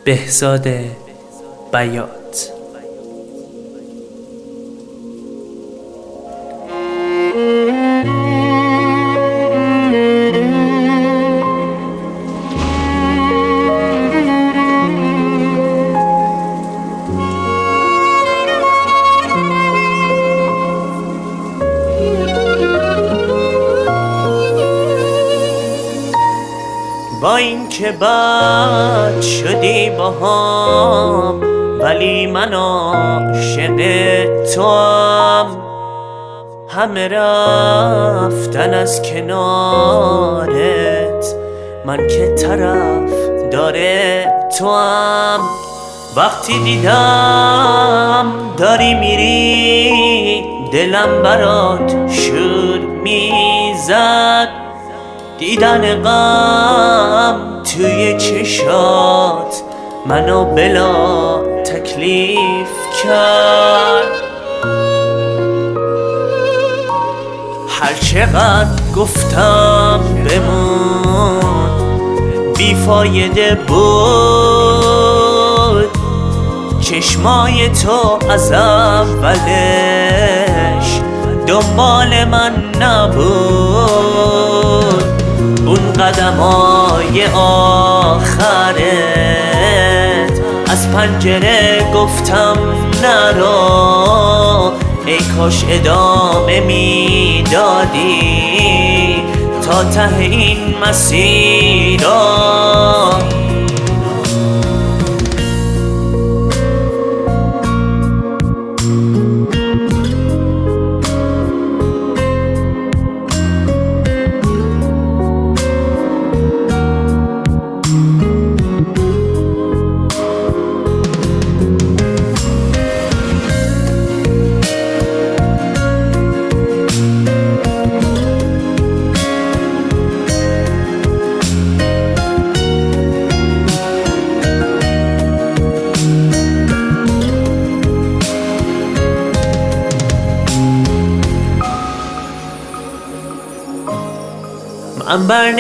بهزاد بیات. با این که بد شدی باهام، ولی من عاشق توام. همه رفتن از کنارت، من که طرف داره توام. وقتی دیدم داری میری، دلم برات شور میزد. دیدن غم توی چشات منو بلا تکلیف کرد. هر چقدر گفتم بمون بیفایده بود. چشمای تو از اولش دنبال من نبود. اون قدمای آخرت از پنجره گفتم نرو. ای کاش ادامه میدادی تا ته این مسیر. من بر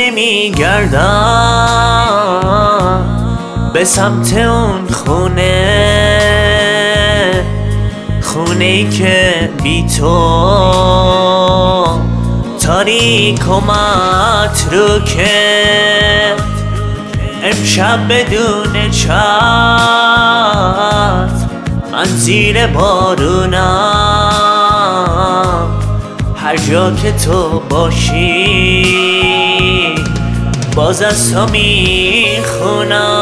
نمیگردم به سمت اون خونه‌ای که بی تو تاریک و متروکه. امشب بدون چتر من زیر بارونم. هر جا که تو باشی باز از تو میخونم.